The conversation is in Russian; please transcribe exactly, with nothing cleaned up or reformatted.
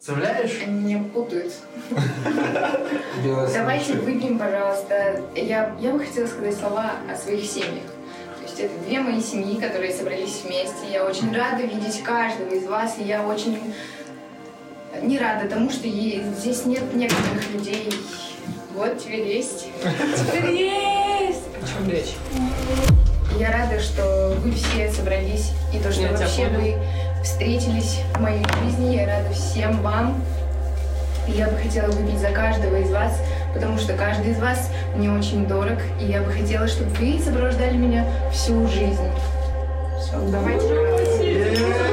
Представляешь? Они меня путают. Давайте выпьем, пожалуйста. Я, я бы хотела сказать слова о своих семьях. То есть это две мои семьи, которые собрались вместе. Я очень рада видеть каждого из вас, и я очень не рада тому, что здесь нет некоторых людей. Вот, теперь есть. Теперь есть! О чем речь? Я рада, что вы все собрались, и то, что Я вообще вы встретились в моей жизни. Я рада всем вам. И я бы хотела выпить за каждого из вас, потому что каждый из вас мне очень дорог, и я бы хотела, чтобы вы сопровождали меня всю жизнь. Все, давайте.